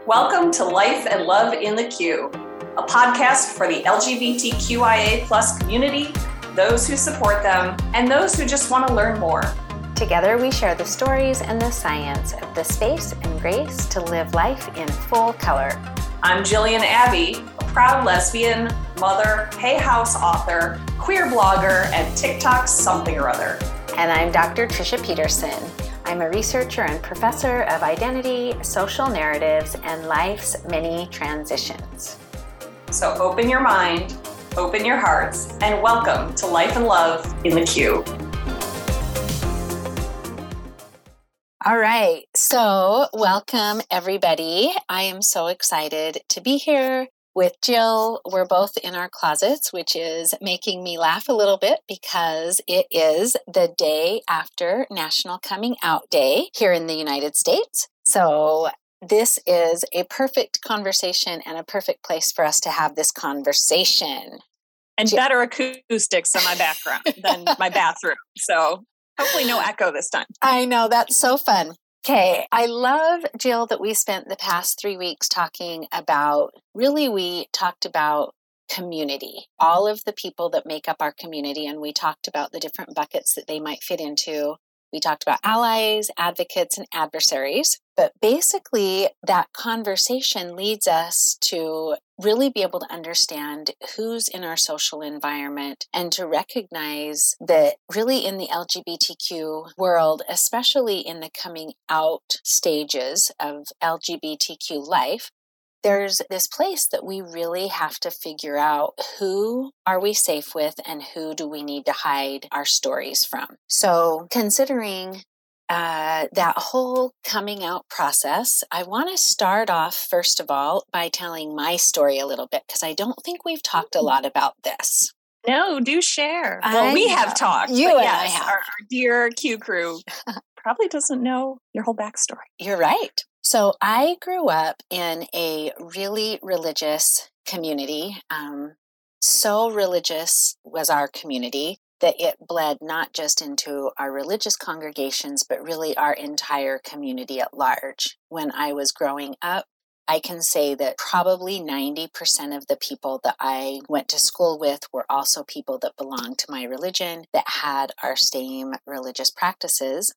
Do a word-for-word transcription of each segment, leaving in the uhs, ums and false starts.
Welcome to Life and Love in the Q, a podcast for the L G B T Q I A plus community, those who support them, and those who just want to learn more. Together we share the stories and the science of the space and grace to live life in full color. I'm Jillian Abbey, a proud lesbian, mother, Hay House author, queer blogger, and TikTok something or other. And I'm Doctor Tricia Peterson. I'm a researcher and professor of identity, social narratives, and life's many transitions. So open your mind, open your hearts, and welcome to Life and Love in the Q. All right, so welcome everybody. I am so excited to be here with Jill. We're both in our closets, which is making me laugh a little bit because it is the day after National Coming Out Day here in the United States. So this is a perfect conversation and a perfect place for us to have this conversation. And Jill. Better acoustics in my background than my bathroom. So hopefully no echo this time. I know, that's so fun. Okay, I love, Jill, that we spent the past three weeks talking about, really we talked about community, all of the people that make up our community, and we talked about the different buckets that they might fit into. We talked about allies, advocates, and adversaries. But basically, that conversation leads us to really be able to understand who's in our social environment and to recognize that really in the L G B T Q world, especially in the coming out stages of L G B T Q life, there's this place that we really have to figure out who are we safe with and who do we need to hide our stories from. So considering uh, that whole coming out process, I want to start off, first of all, by telling my story a little bit, because I don't think we've talked a lot about this. No, do share. I well, we know. have talked. You but and yes, I have. Our, our dear Q crew probably doesn't know your whole backstory. You're right. So I grew up in a really religious community. Um, so religious was our community that it bled not just into our religious congregations, but really our entire community at large. When I was growing up, I can say that probably ninety percent of the people that I went to school with were also people that belonged to my religion, that had our same religious practices.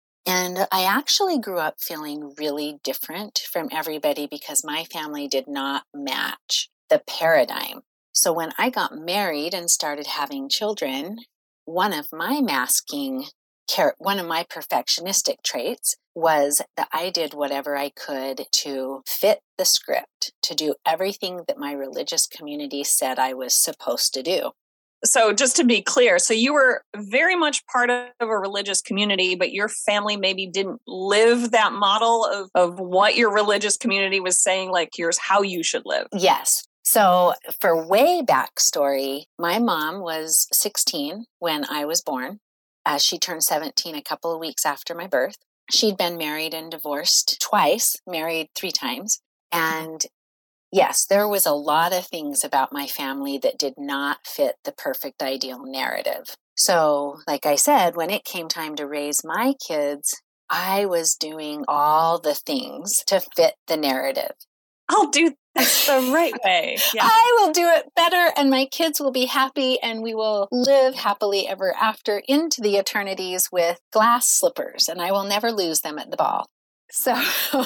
And I actually grew up feeling really different from everybody because my family did not match the paradigm. So when I got married and started having children, one of my masking, one of my perfectionistic traits was that I did whatever I could to fit the script, to do everything that my religious community said I was supposed to do. So just to be clear, so you were very much part of a religious community, but your family maybe didn't live that model of, of what your religious community was saying, like here's how you should live. Yes. So for way backstory, my mom was sixteen when I was born. Uh, she turned seventeen a couple of weeks after my birth. She'd been married and divorced twice, married three times. And yes, there was a lot of things about my family that did not fit the perfect ideal narrative. So, like I said, when it came time to raise my kids, I was doing all the things to fit the narrative. I'll do this the right way. Yeah. I will do it better, and my kids will be happy, and we will live happily ever after into the eternities with glass slippers, and I will never lose them at the ball. So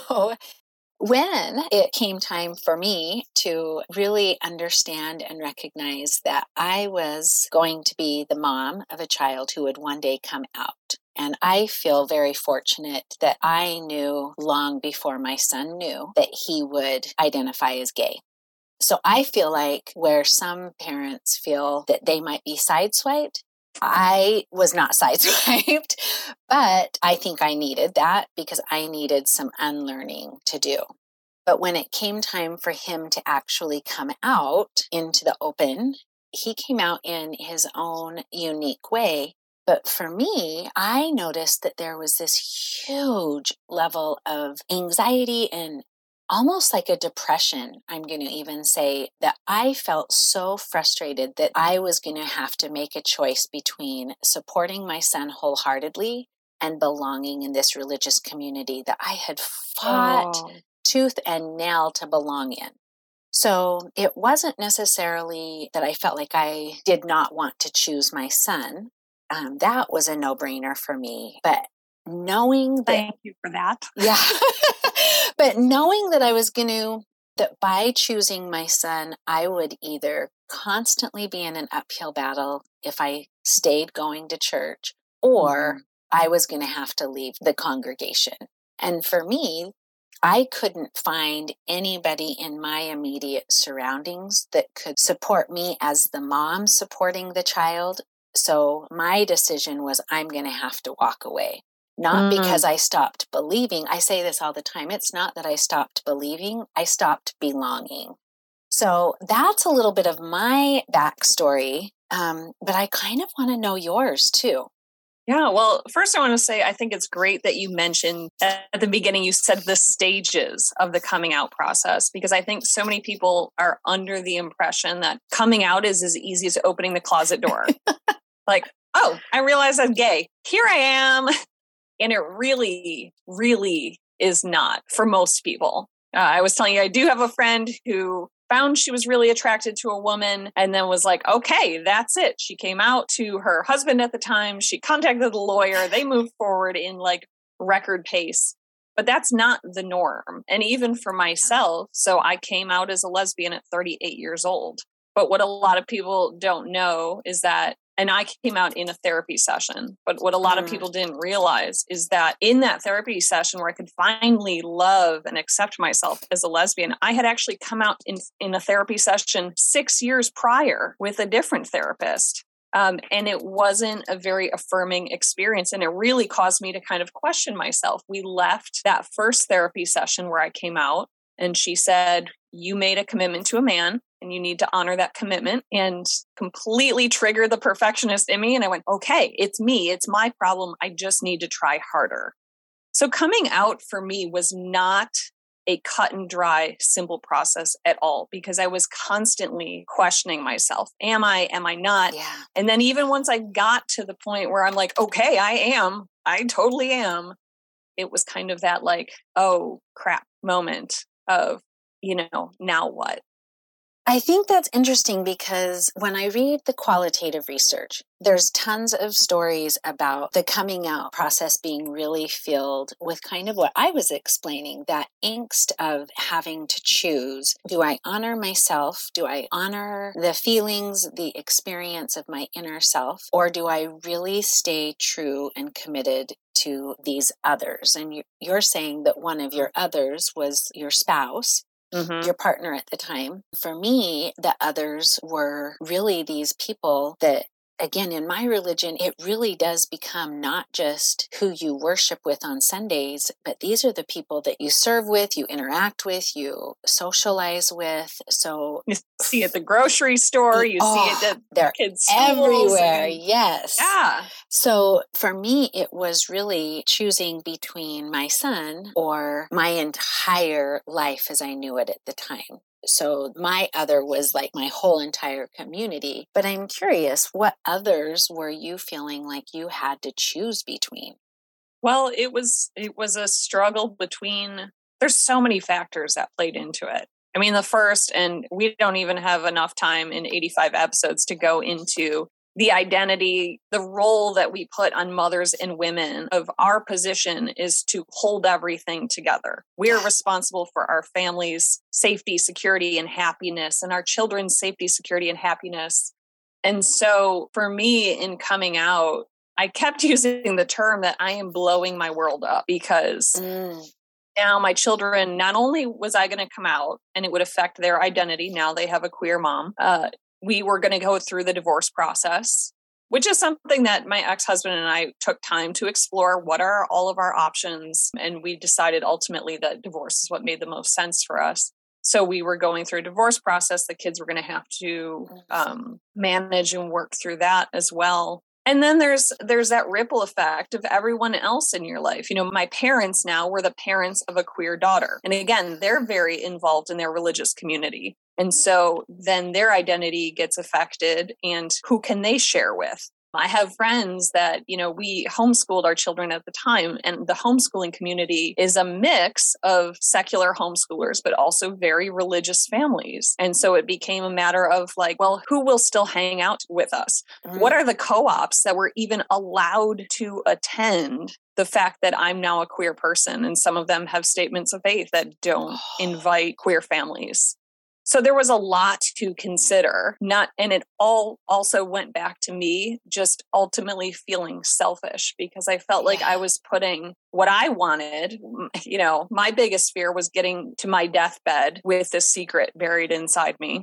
when it came time for me to really understand and recognize that I was going to be the mom of a child who would one day come out, and I feel very fortunate that I knew long before my son knew that he would identify as gay. So I feel like where some parents feel that they might be sideswiped, I was not sideswiped, but I think I needed that because I needed some unlearning to do. But when it came time for him to actually come out into the open, he came out in his own unique way. But for me, I noticed that there was this huge level of anxiety and almost like a depression, I'm going to even say, that I felt so frustrated that I was going to have to make a choice between supporting my son wholeheartedly and belonging in this religious community that I had fought oh. tooth and nail to belong in. So it wasn't necessarily that I felt like I did not want to choose my son. Um, that was a no-brainer for me. But knowing that... Thank you for that. Yeah. But knowing that I was going to, that by choosing my son, I would either constantly be in an uphill battle if I stayed going to church, or mm-hmm. I was going to have to leave the congregation. And for me, I couldn't find anybody in my immediate surroundings that could support me as the mom supporting the child. So my decision was, I'm going to have to walk away. Not mm. because I stopped believing. I say this all the time. It's not that I stopped believing. I stopped belonging. So that's a little bit of my backstory. Um, but I kind of want to know yours too. Yeah, well, first I want to say, I think it's great that you mentioned at the beginning, you said the stages of the coming out process, because I think so many people are under the impression that coming out is as easy as opening the closet door. Like, oh, I realize I'm gay. Here I am. And it really, really is not for most people. Uh, I was telling you, I do have a friend who found she was really attracted to a woman and then was like, okay, that's it. She came out to her husband at the time. She contacted the lawyer. They moved forward in like record pace. But that's not the norm. And even for myself, so I came out as a lesbian at thirty-eight years old. But what a lot of people don't know is that, and I came out in a therapy session, but what a lot mm. of people didn't realize is that in that therapy session where I could finally love and accept myself as a lesbian, I had actually come out in, in a therapy session six years prior with a different therapist. Um, and it wasn't a very affirming experience. And it really caused me to kind of question myself. We left that first therapy session where I came out and she said, you made a commitment to a man and you need to honor that commitment, and completely triggered the perfectionist in me. And I went, okay, it's me. It's my problem. I just need to try harder. So coming out for me was not a cut and dry, simple process at all, because I was constantly questioning myself. Am I, am I not? Yeah. And then even once I got to the point where I'm like, okay, I am, I totally am. It was kind of that like, oh crap moment of, you know, now what? I think that's interesting because when I read the qualitative research, there's tons of stories about the coming out process being really filled with kind of what I was explaining, that angst of having to choose. Do I honor myself? Do I honor the feelings, the experience of my inner self? Or do I really stay true and committed to these others? And you're saying that one of your others was your spouse. Mm-hmm. Your partner at the time. For me, the others were really these people that, again, in my religion, it really does become not just who you worship with on Sundays, but these are the people that you serve with, you interact with, you socialize with. So you see at the grocery store, you oh, see it at they're kids' everywhere. And, yes. Yeah. So for me, it was really choosing between my son or my entire life as I knew it at the time. So my other was like my whole entire community. But I'm curious, what others were you feeling like you had to choose between? Well, it was it was a struggle between, there's so many factors that played into it. I mean, the first, and we don't even have enough time in eighty-five episodes to go into the identity, the role that we put on mothers and women of our position is to hold everything together. We are responsible for our family's safety, security, and happiness, and our children's safety, security, and happiness. And so for me in coming out, I kept using the term that I am blowing my world up because mm. now my children, not only was I going to come out and it would affect their identity, now they have a queer mom, uh, we were going to go through the divorce process, which is something that my ex-husband and I took time to explore. What are all of our options? And we decided ultimately that divorce is what made the most sense for us. So we were going through a divorce process. The kids were going to have to um, manage and work through that as well. And then there's there's that ripple effect of everyone else in your life. You know, my parents now were the parents of a queer daughter. And again, they're very involved in their religious community. And so then their identity gets affected, and who can they share with? I have friends that, you know, we homeschooled our children at the time, and the homeschooling community is a mix of secular homeschoolers, but also very religious families. And so it became a matter of like, well, who will still hang out with us? Mm. What are the co-ops that we're even allowed to attend? The fact that I'm now a queer person, and some of them have statements of faith that don't invite queer families. So there was a lot to consider, not, and it all also went back to me just ultimately feeling selfish, because I felt like I was putting what I wanted. You know, my biggest fear was getting to my deathbed with this secret buried inside me.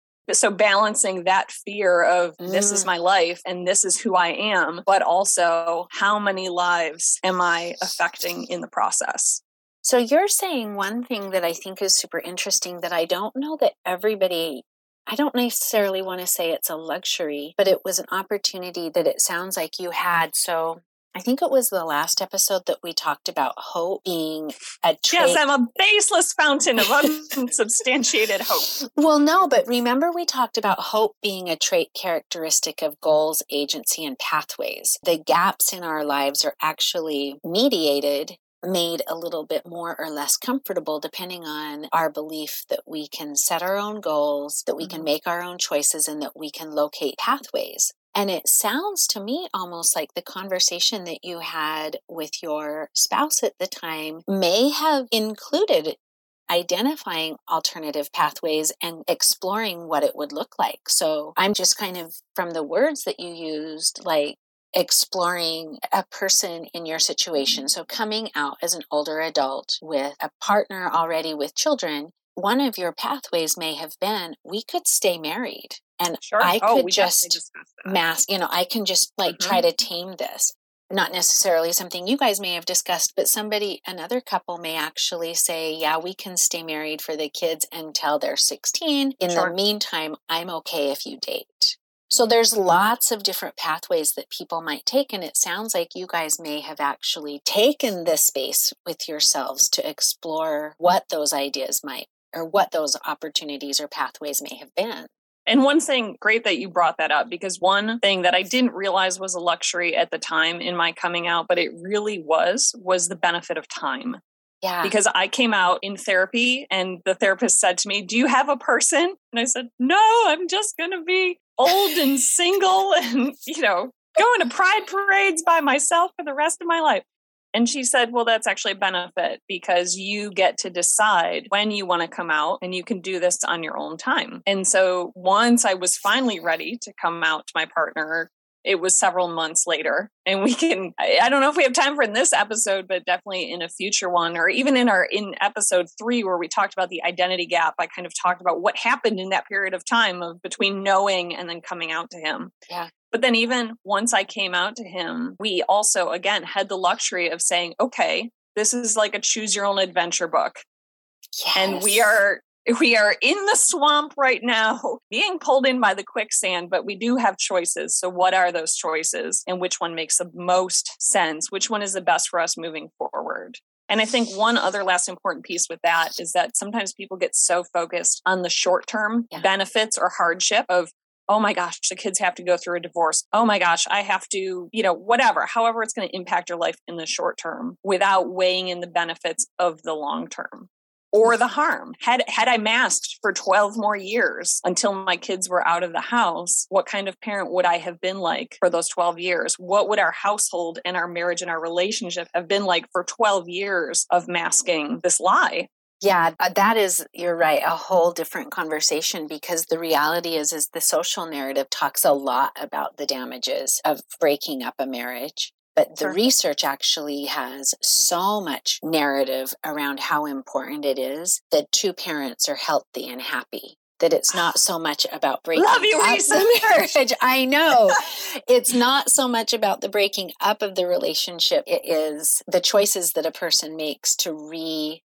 So balancing that fear of mm. this is my life and this is who I am, but also how many lives am I affecting in the process? So you're saying one thing that I think is super interesting that I don't know that everybody, I don't necessarily want to say it's a luxury, but it was an opportunity that it sounds like you had. So I think it was the last episode that we talked about hope being a trait. Yes, I'm a baseless fountain of unsubstantiated hope. Well, no, but remember we talked about hope being a trait characteristic of goals, agency, and pathways. The gaps in our lives are actually mediated, made a little bit more or less comfortable depending on our belief that we can set our own goals, that we can make our own choices, and that we can locate pathways. And it sounds to me almost like the conversation that you had with your spouse at the time may have included identifying alternative pathways and exploring what it would look like. So I'm just kind of, from the words that you used, like exploring a person in your situation. So coming out as an older adult with a partner already with children, one of your pathways may have been, we could stay married. And sure. I oh, could just mask, you know, I can just like mm-hmm. try to tame this. Not necessarily something you guys may have discussed, but somebody, another couple may actually say, yeah, we can stay married for the kids until they're sixteen. In sure. the meantime, I'm okay if you date. So there's lots of different pathways that people might take. And it sounds like you guys may have actually taken this space with yourselves to explore what those ideas might, or what those opportunities or pathways may have been. And one thing, great that you brought that up, because one thing that I didn't realize was a luxury at the time in my coming out, but it really was, was the benefit of time. Yeah. Because I came out in therapy and the therapist said to me, do you have a person? And I said, no, I'm just going to be old and single and, you know, going to pride parades by myself for the rest of my life. And she said, well, that's actually a benefit because you get to decide when you want to come out and you can do this on your own time. And so once I was finally ready to come out to my partner, it was several months later. And we can, I don't know if we have time for in this episode, but definitely in a future one, or even in our, in episode three, where we talked about the identity gap, I kind of talked about what happened in that period of time of between knowing and then coming out to him. Yeah. But then even once I came out to him, we also, again, had the luxury of saying, okay, this is like a choose your own adventure book. Yes. And we are, we are in the swamp right now, being pulled in by the quicksand, but we do have choices. So what are those choices and which one makes the most sense? Which one is the best for us moving forward? And I think one other last important piece with that is that sometimes people get so focused on the short-term yeah. benefits or hardship of, oh my gosh, the kids have to go through a divorce. Oh my gosh, I have to, you know, whatever, however it's going to impact your life in the short term without weighing in the benefits of the long term or the harm. Had had I masked for twelve more years until my kids were out of the house, what kind of parent would I have been like for those twelve years? What would our household and our marriage and our relationship have been like for twelve years of masking this lie? Yeah, that is, you're right, a whole different conversation, because the reality is, is the social narrative talks a lot about the damages of breaking up a marriage. But the sure. research actually has so much narrative around how important it is that two parents are healthy and happy. That it's not so much about breaking Love you, up Lisa. the marriage. I know. It's not so much about the breaking up of the relationship. It is the choices that a person makes to re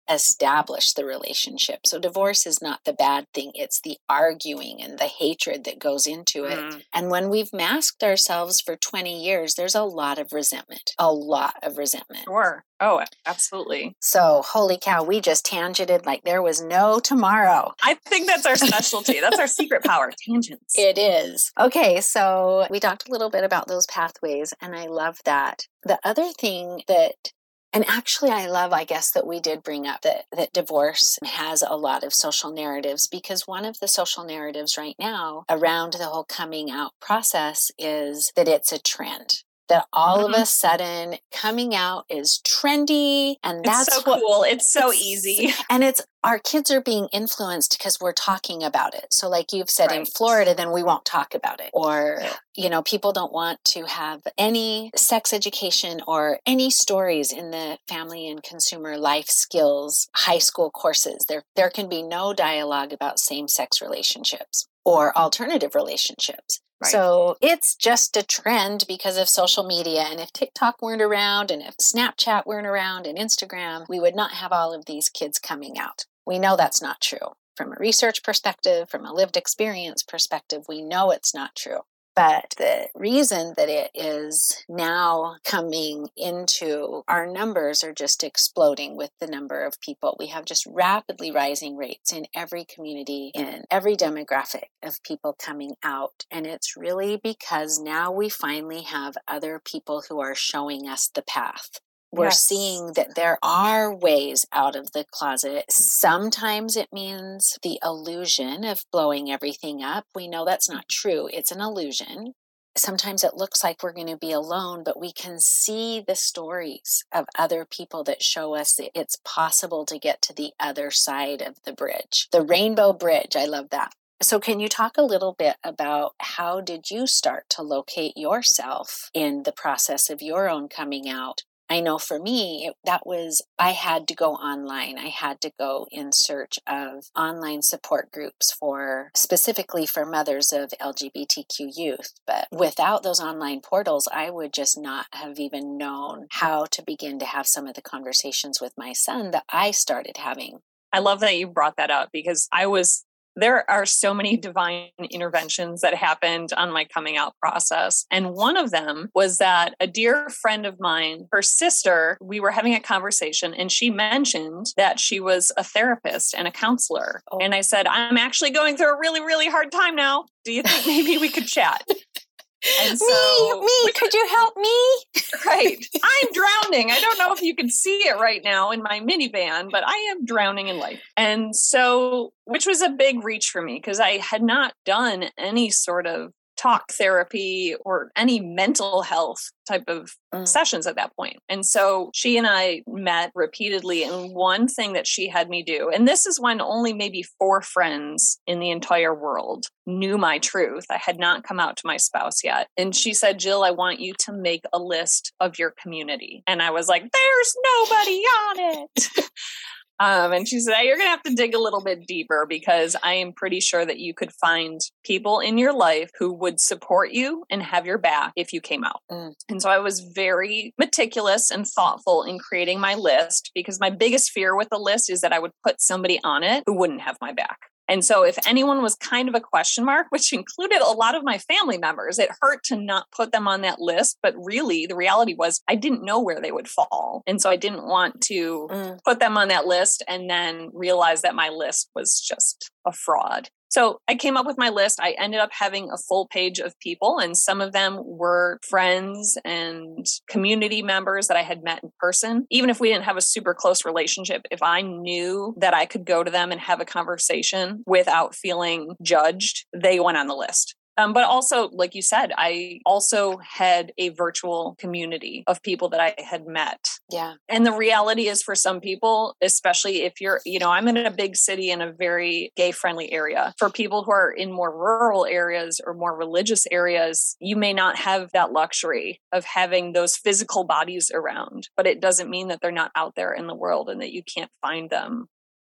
establish the relationship. So divorce is not the bad thing. It's the arguing and the hatred that goes into it. Mm. And when we've masked ourselves for twenty years, there's a lot of resentment, a lot of resentment. Sure. Oh, absolutely. So, holy cow, we just tangented like there was no tomorrow. I think that's our specialty. That's our secret power, tangents. It is. Okay, so we talked a little bit about those pathways, and I love that. The other thing that And actually, I love, I guess, that we did bring up that, that divorce has a lot of social narratives, because one of the social narratives right now around the whole coming out process is that it's a trend. That all mm-hmm. of a sudden coming out is trendy, and that's it's so what, cool. It's so it's, easy. And it's our kids are being influenced because we're talking about it. So like you've said, right. in Florida, then we won't talk about it. Or, yeah. you know, people don't want to have any sex education or any stories in the family and consumer life skills high school courses. There, there can be no dialogue about same-sex relationships or alternative relationships. Right. So it's just a trend because of social media. And if TikTok weren't around, and if Snapchat weren't around, and Instagram, we would not have all of these kids coming out. We know that's not true. From a research perspective, from a lived experience perspective, we know it's not true. But the reason that it is now coming into our numbers are just exploding with the number of people. We have just rapidly rising rates in every community, in every demographic of people coming out. And it's really because now we finally have other people who are showing us the path. We're yes. seeing that there are ways out of the closet. Sometimes it means the illusion of blowing everything up. We know that's not true. It's an illusion. Sometimes it looks like we're going to be alone, but we can see the stories of other people that show us that it's possible to get to the other side of the bridge. The rainbow bridge. I love that. So can you talk a little bit about how did you start to locate yourself in the process of your own coming out? I know for me, it, that was, I had to go online. I had to go in search of online support groups for, specifically for mothers of L G B T Q youth. But without those online portals, I would just not have even known how to begin to have some of the conversations with my son that I started having. I love that you brought that up, because I was There are so many divine interventions that happened on my coming out process. And one of them was that a dear friend of mine, her sister, we were having a conversation, and she mentioned that she was a therapist and a counselor. Oh. And I said, I'm actually going through a really, really hard time now. Do you think maybe we could chat? And so me, me, could you help me? Right. I'm drowning. I don't know if you can see it right now in my minivan, but I am drowning in life. And so, which was a big reach for me, because I had not done any sort of talk therapy or any mental health type of mm. sessions at that point. And so she and I met repeatedly. And one thing that she had me do, and this is when only maybe four friends in the entire world knew my truth. I had not come out to my spouse yet. And she said, Jill, I want you to make a list of your community. And I was like, there's nobody on it. Um, and she said, you're going to have to dig a little bit deeper, because I am pretty sure that you could find people in your life who would support you and have your back if you came out. Mm. And so I was very meticulous and thoughtful in creating my list, because my biggest fear with the list is that I would put somebody on it who wouldn't have my back. And so if anyone was kind of a question mark, which included a lot of my family members, it hurt to not put them on that list. But really, the reality was I didn't know where they would fall. And so I didn't want to mm. put them on that list and then realize that my list was just a fraud. So I came up with my list. I ended up having a full page of people, and some of them were friends and community members that I had met in person. Even if we didn't have a super close relationship, if I knew that I could go to them and have a conversation without feeling judged, they went on the list. Um, but also, like you said, I also had a virtual community of people that I had met. Yeah. And the reality is, for some people, especially if you're, you know, I'm in a big city in a very gay friendly area. For people who are in more rural areas or more religious areas, you may not have that luxury of having those physical bodies around, but it doesn't mean that they're not out there in the world and that you can't find them.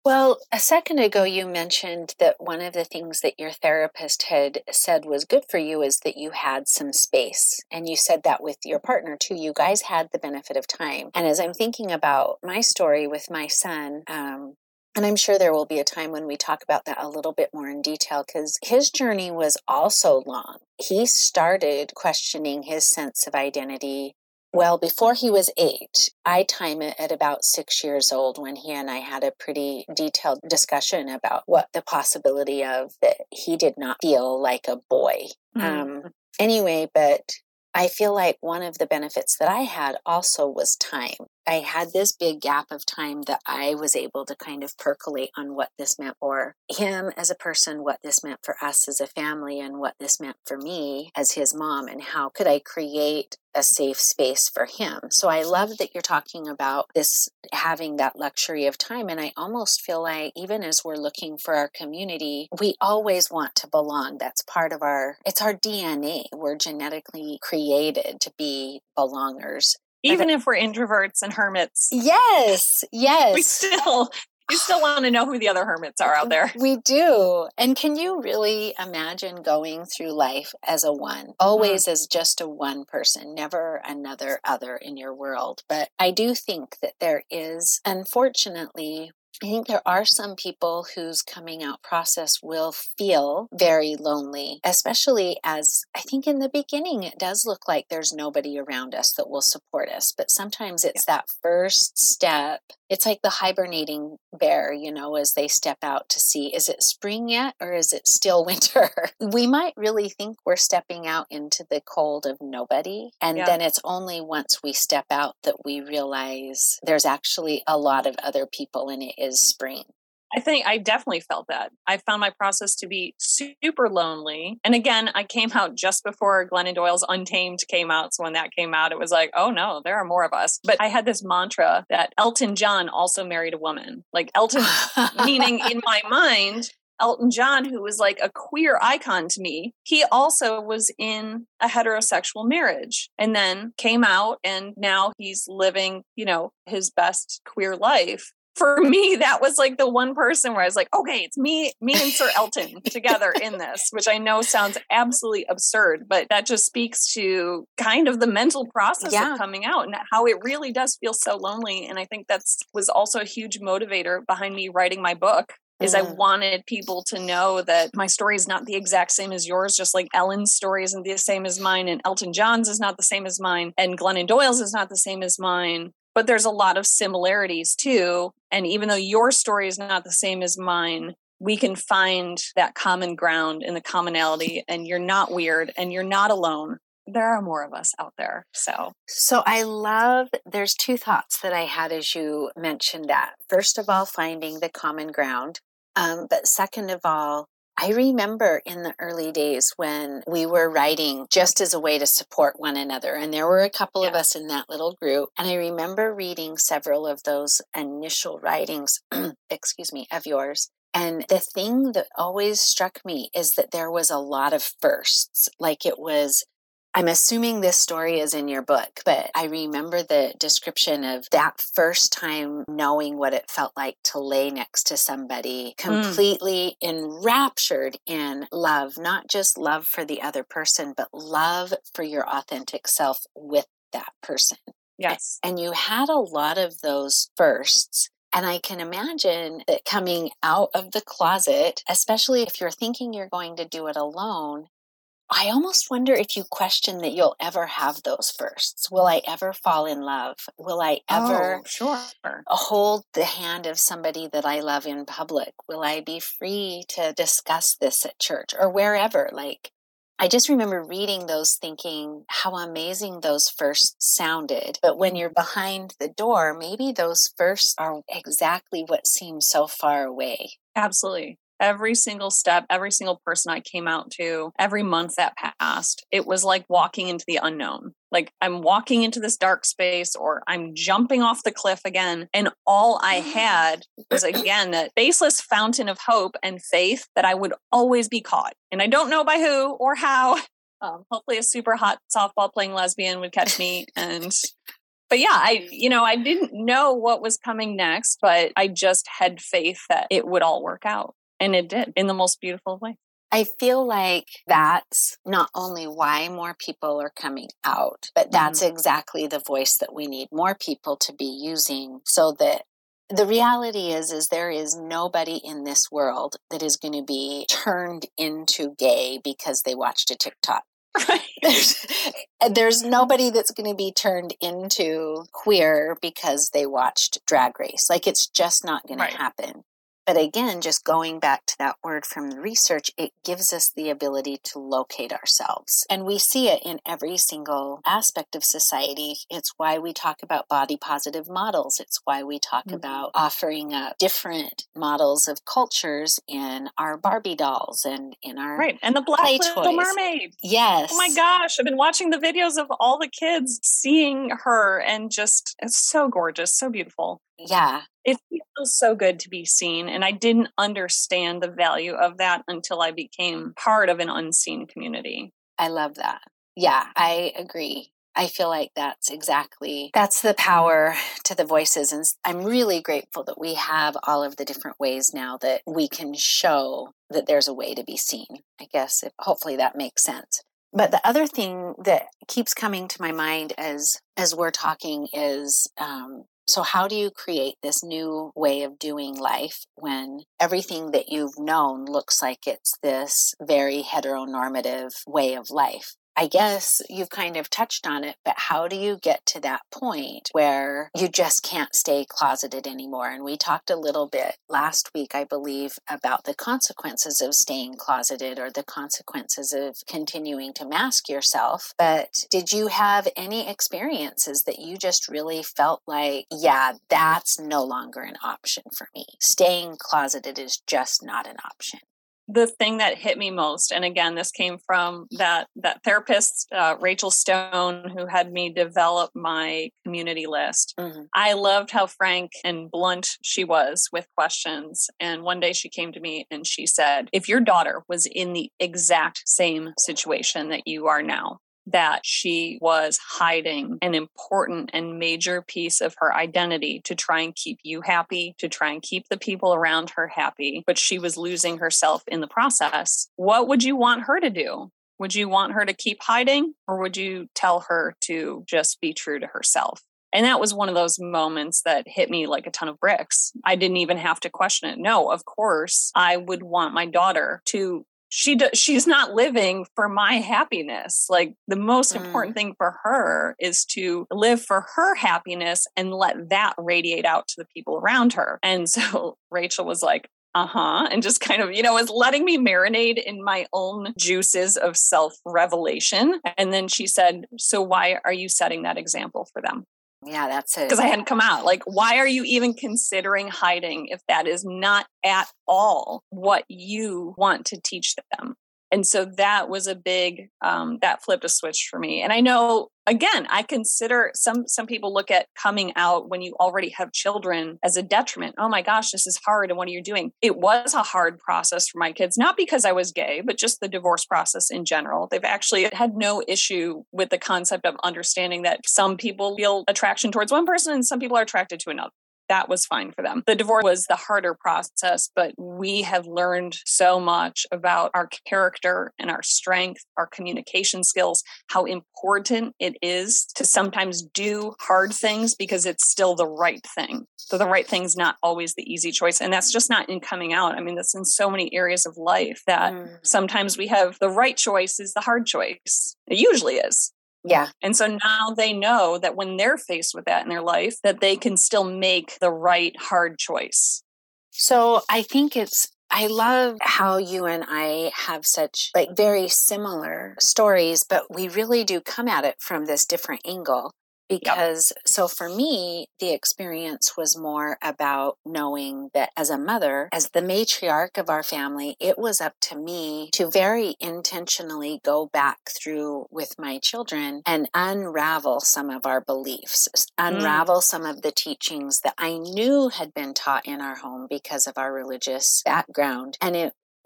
Well, a second ago, you mentioned that one of the things that your therapist had said was good for you is that you had some space. And you said that with your partner too. You guys had the benefit of time. And as I'm thinking about my story with my son, um, and I'm sure there will be a time when we talk about that a little bit more in detail, because his journey was also long. He started questioning his sense of identity well before he was eight. I time it at about six years old when he and I had a pretty detailed discussion about what the possibility of that he did not feel like a boy. Mm-hmm. Um, anyway, but I feel like one of the benefits that I had also was time. I had this big gap of time that I was able to kind of percolate on what this meant for him as a person, what this meant for us as a family, and what this meant for me as his mom, and how could I create a safe space for him. So I love that you're talking about this, having that luxury of time. And I almost feel like even as we're looking for our community, we always want to belong. That's part of our, it's our D N A. We're genetically created to be belongers. Even if we're introverts and hermits. Yes, yes. We still, we still want to know who the other hermits are out there. We do. And can you really imagine going through life as a one, always mm-hmm. as just a one person, never another other in your world? But I do think that there is, unfortunately, I think there are some people whose coming out process will feel very lonely, especially as I think in the beginning, it does look like there's nobody around us that will support us. But sometimes it's yeah. that first step. It's like the hibernating bear, you know, as they step out to see, is it spring yet or is it still winter? We might really think we're stepping out into the cold of nobody. And yeah. then it's only once we step out that we realize there's actually a lot of other people and it is spring. I think I definitely felt that. I found my process to be super lonely. And again, I came out just before Glennon Doyle's Untamed came out. So when that came out, it was like, oh no, there are more of us. But I had this mantra that Elton John also married a woman. Like Elton, meaning in my mind, Elton John, who was like a queer icon to me, he also was in a heterosexual marriage and then came out and now he's living, you know, his best queer life. For me, that was like the one person where I was like, okay, it's me, me and Sir Elton together in this, which I know sounds absolutely absurd, but that just speaks to kind of the mental process yeah. of coming out and how it really does feel so lonely. And I think that's was also a huge motivator behind me writing my book. Is mm. I wanted people to know that my story is not the exact same as yours, just like Ellen's story isn't the same as mine, and Elton John's is not the same as mine, and Glennon Doyle's is not the same as mine. But there's a lot of similarities too. And even though your story is not the same as mine, we can find that common ground in the commonality, and you're not weird and you're not alone. There are more of us out there. So, so I love, there's two thoughts that I had as you mentioned that. First of all, finding the common ground. Um, but second of all, I remember in the early days when we were writing just as a way to support one another. And there were a couple yeah. of us in that little group. And I remember reading several of those initial writings, excuse me, of yours. And the thing that always struck me is that there was a lot of firsts. Like it was, I'm assuming this story is in your book, but I remember the description of that first time knowing what it felt like to lay next to somebody completely mm. enraptured in love, not just love for the other person, but love for your authentic self with that person. Yes. And you had a lot of those firsts. And I can imagine that coming out of the closet, especially if you're thinking you're going to do it alone, I almost wonder if you question that you'll ever have those firsts. Will I ever fall in love? Will I ever oh, sure. hold the hand of somebody that I love in public? Will I be free to discuss this at church or wherever? Like, I just remember reading those thinking how amazing those firsts sounded. But when you're behind the door, maybe those firsts are exactly what seems so far away. Absolutely. Every single step, every single person I came out to, every month that passed, it was like walking into the unknown. Like I'm walking into this dark space or I'm jumping off the cliff again. And all I had was, again, that baseless fountain of hope and faith that I would always be caught. And I don't know by who or how. Um, hopefully a super hot softball playing lesbian would catch me and But yeah, I, you know, I didn't know what was coming next, but I just had faith that it would all work out. And it did in the most beautiful way. I feel like that's not only why more people are coming out, but that's mm-hmm. exactly the voice that we need more people to be using, so that the reality is, is there is nobody in this world that is going to be turned into gay because they watched a TikTok. Right. There's, there's nobody that's going to be turned into queer because they watched Drag Race. Like, it's just not going right. to happen. But again, just going back to that word from the research, it gives us the ability to locate ourselves. And we see it in every single aspect of society. It's why we talk about body positive models. It's why we talk mm-hmm. about offering up different models of cultures in our Barbie dolls and in our Right. And the Black play Little toys. Mermaid. Yes. Oh my gosh. I've been watching the videos of all the kids seeing her, and just, it's so gorgeous, so beautiful. Yeah. It feels so good to be seen. And I didn't understand the value of that until I became part of an unseen community. I love that. Yeah, I agree. I feel like that's exactly, that's the power to the voices. And I'm really grateful that we have all of the different ways now that we can show that there's a way to be seen. I guess if, hopefully that makes sense. But the other thing that keeps coming to my mind as, as we're talking is, um, so how do you create this new way of doing life when everything that you've known looks like it's this very heteronormative way of life? I guess you've kind of touched on it, but how do you get to that point where you just can't stay closeted anymore? And we talked a little bit last week, I believe, about the consequences of staying closeted or the consequences of continuing to mask yourself. But did you have any experiences that you just really felt like, yeah, that's no longer an option for me? Staying closeted is just not an option. The thing that hit me most, and again, this came from that that therapist, uh, Rachel Stone, who had me develop my community list. Mm-hmm. I loved how frank and blunt she was with questions. And one day she came to me and she said, if your daughter was in the exact same situation that you are now, that she was hiding an important and major piece of her identity to try and keep you happy, to try and keep the people around her happy, but she was losing herself in the process, what would you want her to do? Would you want her to keep hiding, or would you tell her to just be true to herself? And that was one of those moments that hit me like a ton of bricks. I didn't even have to question it. No, of course, I would want my daughter to She do, she's not living for my happiness. Like, the most mm. important thing for her is to live for her happiness and let that radiate out to the people around her. And so Rachel was like, uh-huh, and just kind of, you know, was letting me marinate in my own juices of self-revelation. And then she said, so why are you setting that example for them? Yeah, that's it. Because I hadn't come out. Like, why are you even considering hiding if that is not at all what you want to teach them? And so that was a big, um, that flipped a switch for me. And I know, again, I consider some, some people look at coming out when you already have children as a detriment. Oh my gosh, this is hard. And what are you doing? It was a hard process for my kids, not because I was gay, but just the divorce process in general. They've actually had no issue with the concept of understanding that some people feel attraction towards one person and some people are attracted to another. That was fine for them. The divorce was the harder process, but we have learned so much about our character and our strength, our communication skills, how important it is to sometimes do hard things because it's still the right thing. So the right thing is not always the easy choice. And that's just not in coming out. I mean, that's in so many areas of life that mm. sometimes we have the right choice is the hard choice. It usually is. Yeah. And so now they know that when they're faced with that in their life, that they can still make the right hard choice. So I think it's, I love how you and I have such like very similar stories, but we really do come at it from this different angle. Because, yep. So for me, the experience was more about knowing that as a mother, as the matriarch of our family, it was up to me to very intentionally go back through with my children and unravel some of our beliefs, unravel mm. some of the teachings that I knew had been taught in our home because of our religious background. And it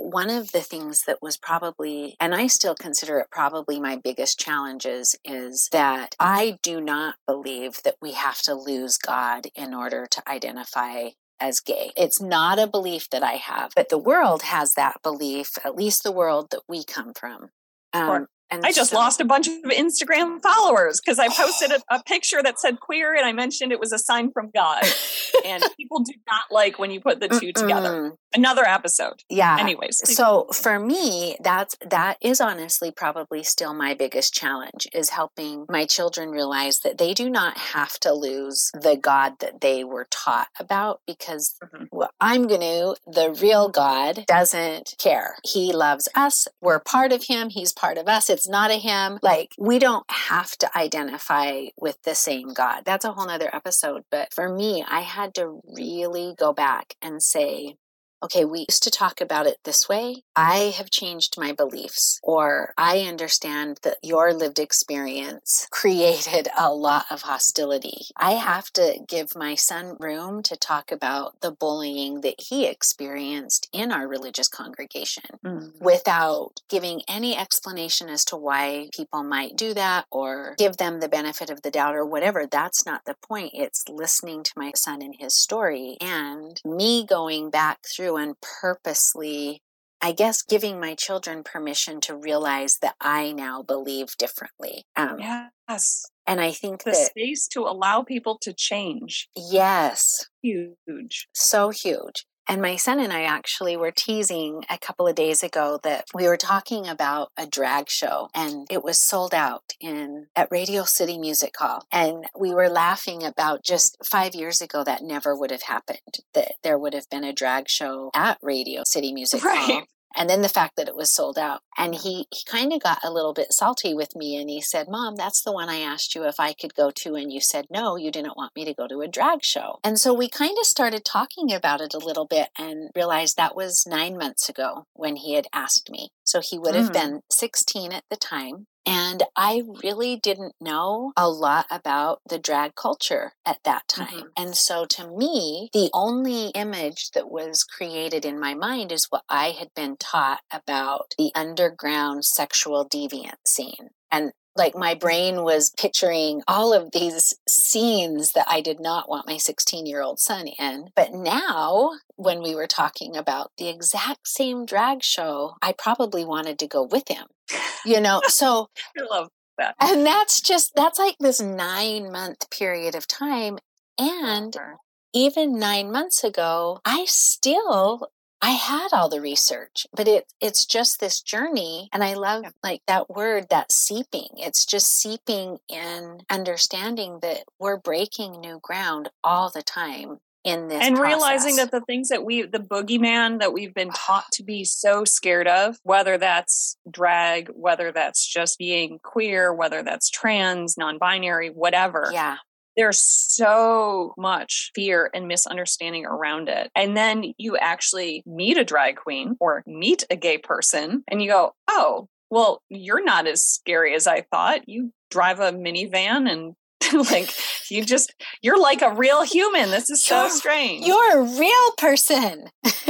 one of the things that was probably, and I still consider it probably my biggest challenges, is that I do not believe that we have to lose God in order to identify as gay. It's not a belief that I have, but the world has that belief, at least the world that we come from. Um, And I just so, lost a bunch of Instagram followers because I posted a, a picture that said queer and I mentioned it was a sign from God. And people do not like when you put the two together. Another episode. Yeah. Anyways. Please. So for me, that's, that is honestly probably still my biggest challenge, is helping my children realize that they do not have to lose the God that they were taught about, because mm-hmm. well, I'm going to, the real God doesn't care. He loves us. We're part of him. He's part of us. It's not a him. Like, we don't have to identify with the same God. That's a whole nother episode. But for me, I had to really go back and say, okay, we used to talk about it this way. I have changed my beliefs, or I understand that your lived experience created a lot of hostility. I have to give my son room to talk about the bullying that he experienced in our religious congregation mm. without giving any explanation as to why people might do that, or give them the benefit of the doubt or whatever. That's not the point. It's listening to my son and his story, and me going back through and purposely, I guess, giving my children permission to realize that I now believe differently. Um, yes. And I think the that space to allow people to change. Yes. Huge. So huge. And my son and I actually were teasing a couple of days ago that we were talking about a drag show, and it was sold out in at Radio City Music Hall. And we were laughing about just five years ago that never would have happened, that there would have been a drag show at Radio City Music right. Hall. And then the fact that it was sold out. And he, he kind of got a little bit salty with me, and he said, Mom, that's the one I asked you if I could go to, and you said no, you didn't want me to go to a drag show. And so we kind of started talking about it a little bit and realized that was nine months ago when he had asked me. So he would have mm. been sixteen at the time. And I really didn't know a lot about the drag culture at that time. Mm-hmm. And so to me, the only image that was created in my mind is what I had been taught about the underground sexual deviant scene. And like, my brain was picturing all of these scenes that I did not want my sixteen-year-old son in. But now, when we were talking about the exact same drag show, I probably wanted to go with him. You know, so I love that. And that's just, that's like this nine month period of time. And sure. even nine months ago, I still, I had all the research, but it it's just this journey. And I love yeah. like that word, that seeping. It's just seeping in, understanding that we're breaking new ground all the time. In this and process. Realizing that the things that we, the boogeyman that we've been taught to be so scared of, whether that's drag, whether that's just being queer, whether that's trans, non-binary, whatever. Yeah. There's so much fear and misunderstanding around it. And then you actually meet a drag queen or meet a gay person and you go, oh, well, you're not as scary as I thought. You drive a minivan and like, you just, you're like a real human. This is so you're, strange. You're a real person.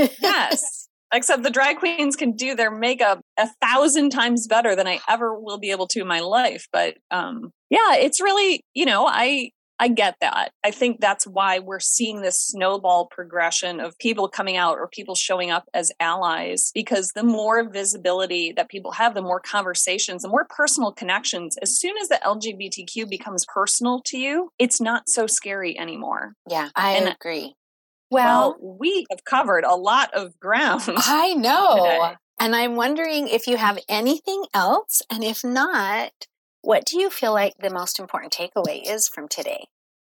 Yes. Except the drag queens can do their makeup a thousand times better than I ever will be able to in my life. But um, yeah, it's really, you know, I, I get that. I think that's why we're seeing this snowball progression of people coming out or people showing up as allies, because the more visibility that people have, the more conversations, the more personal connections. As soon as the L G B T Q becomes personal to you, it's not so scary anymore. Yeah, I and, agree. Well, well, we have covered a lot of ground. I know. Today. And I'm wondering if you have anything else, and if not, what do you feel like the most important takeaway is from today?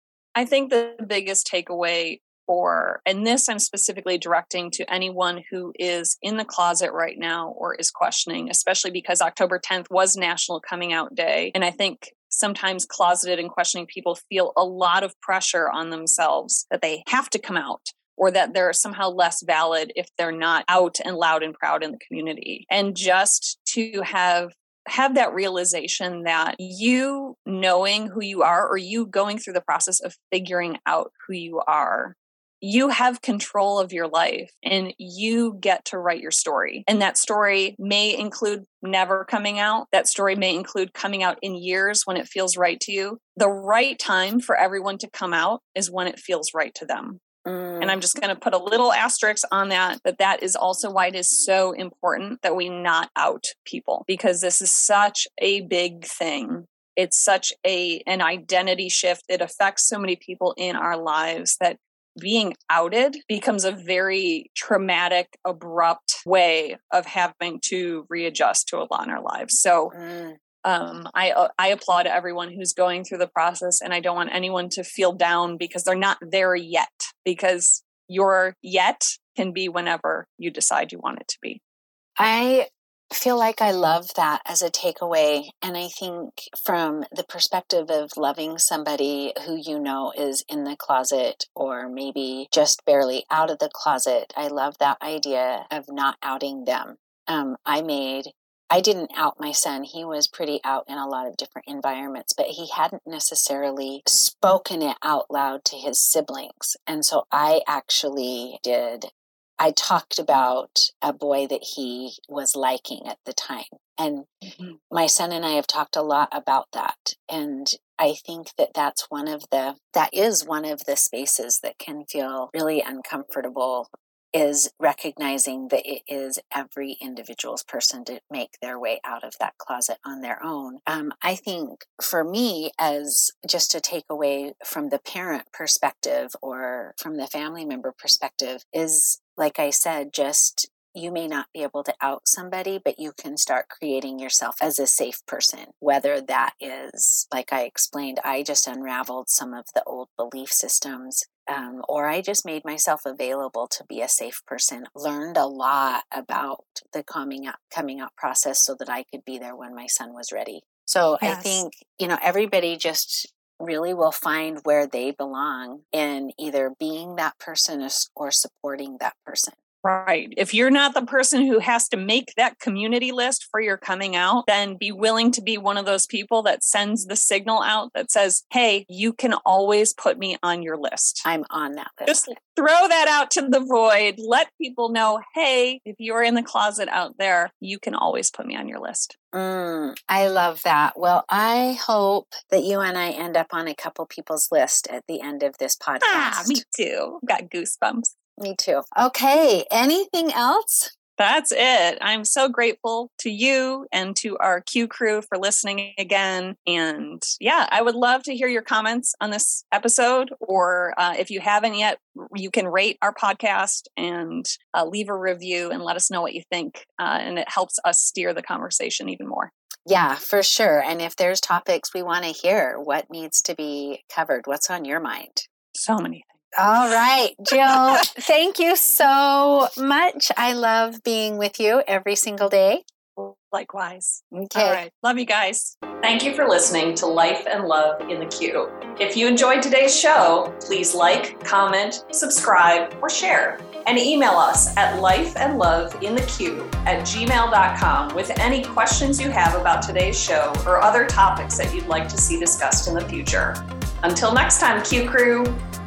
I think the biggest takeaway for, and this I'm specifically directing to anyone who is in the closet right now or is questioning, especially because October tenth was National Coming Out Day. And I think sometimes closeted and questioning people feel a lot of pressure on themselves that they have to come out, or that they're somehow less valid if they're not out and loud and proud in the community. And just to have have that realization that you knowing who you are, or you going through the process of figuring out who you are, you have control of your life and you get to write your story. And that story may include never coming out. That story may include coming out in years when it feels right to you. The right time for everyone to come out is when it feels right to them. Mm. And I'm just going to put a little asterisk on that, that that is also why it is so important that we not out people, because this is such a big thing. It's such a an identity shift. It affects so many people in our lives that being outed becomes a very traumatic, abrupt way of having to readjust to a lot in our lives. So mm. um, I uh, I applaud everyone who's going through the process, and I don't want anyone to feel down because they're not there yet, because your yet can be whenever you decide you want it to be. I feel like I love that as a takeaway. And I think from the perspective of loving somebody who you know is in the closet or maybe just barely out of the closet, I love that idea of not outing them. Um, I made, I didn't out my son. He was pretty out in a lot of different environments, but he hadn't necessarily spoken it out loud to his siblings. And so I actually did I talked about a boy that he was liking at the time. And mm-hmm. my son and I have talked a lot about that. And I think that that's one of the, that is one of the spaces that can feel really uncomfortable, is recognizing that it is every individual's person to make their way out of that closet on their own. Um, I think for me, as just a takeaway from the parent perspective or from the family member perspective, is, like I said, just you may not be able to out somebody, but you can start creating yourself as a safe person. Whether that is, like I explained, I just unraveled some of the old belief systems, um, or I just made myself available to be a safe person. Learned a lot about the coming out, coming out process so that I could be there when my son was ready. So yes. I think, you know, everybody just really will find where they belong in either being that person or supporting that person. Right. If you're not the person who has to make that community list for your coming out, then be willing to be one of those people that sends the signal out that says, hey, you can always put me on your list. I'm on that list. Just throw that out to the void. Let people know, hey, if you're in the closet out there, you can always put me on your list. Mm, I love that. Well, I hope that you and I end up on a couple people's list at the end of this podcast. Ah, me too. Got goosebumps. Me too. Okay. Anything else? That's it. I'm so grateful to you and to our Q crew for listening again. And yeah, I would love to hear your comments on this episode, or uh, if you haven't yet, you can rate our podcast and uh, leave a review and let us know what you think. Uh, and it helps us steer the conversation even more. Yeah, for sure. And if there's topics we want to hear, what needs to be covered? What's on your mind? So many things. All right, Jill, thank you so much. I love being with you every single day. Likewise. Okay. All right. Love you guys. Thank you for listening to Life and Love in the Q. If you enjoyed today's show, please like, comment, subscribe, or share. And email us at lifeandloveintheq at gmail dot com with any questions you have about today's show or other topics that you'd like to see discussed in the future. Until next time, Q Crew.